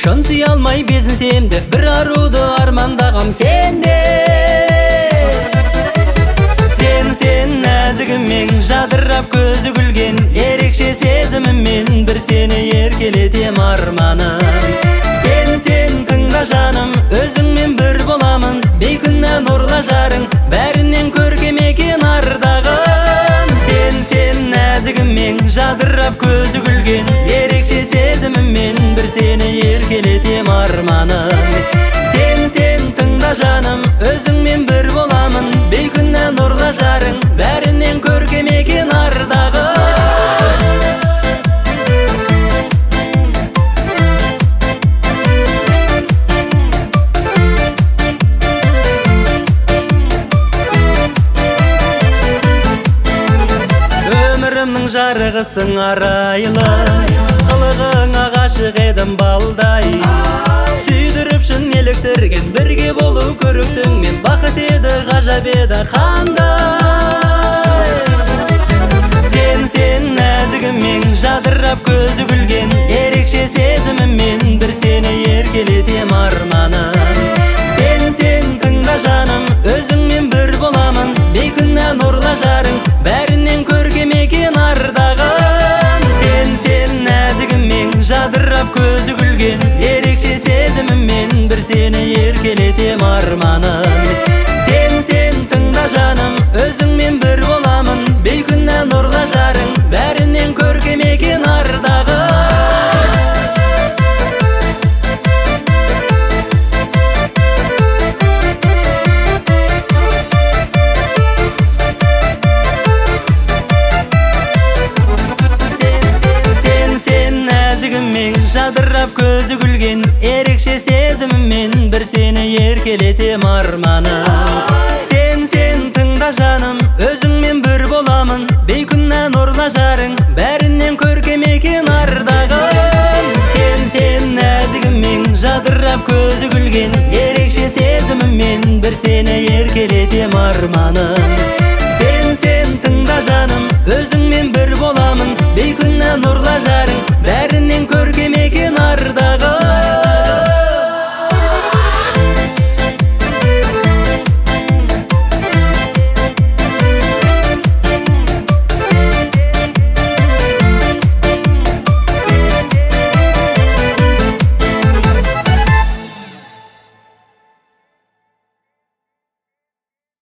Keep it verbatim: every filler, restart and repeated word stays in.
шын сый алмай безінсем де, бір аруды армандағам сенде. Сен, сен нәзігімен жадырап көзі күлген, ерекше сезімімен бір сені еркелетем арманым. Сен, сен тыңда жаным, өзіңмен бір боламын, бейкүнә нұрлы жарың, бәрінен көркем екен ардағым. Сен, сен нәзігімен жадырап көзі күлген, ерекше сезімімен бір сені еркелетем арманым. Сен, сен тыңда жаным, өзіңмен бір боламын, бейкүнә нұрлы жарың, бәрінен көркем екен ардағым. Өмірімнің жарығысың арайлы, қылығыңа ғашық едім балдай. Сүйдіріп шын еліктірген, бірге болу көріктің мен, бақыт еді ғажап еді қандай. Сен, сен нәзігімен жадырап көзі күлген, ерекше сезімімен бір сені еркелетем арманым. Сен, сен тыңда жаным, өзіңмен бір боламын, бейкүнә нұрлы жарың, бәрінен көркем екен ардағым. Сен, сен нәзігімен жадырап көзі күлген, ерекше сезімімен бір сені еркелетем арманым. Сен, сен тыңда жаным, өзіңмен бір боламын, бейкүнә нұрлы жарың, бәрінен көркем екен ардағым. Жадырап көзі күлген, ерекше сезімімен бір сені еркелетем арманым. Сен, сен тыңда жаным, өзіңмен бір боламын, бейкүнә нұрлы жарың, бәрінен көркем екен ардағым. Сен, сен нәзігімен жадырап көзі күлген, ерекше сезімімен бір сені еркелетем арманым.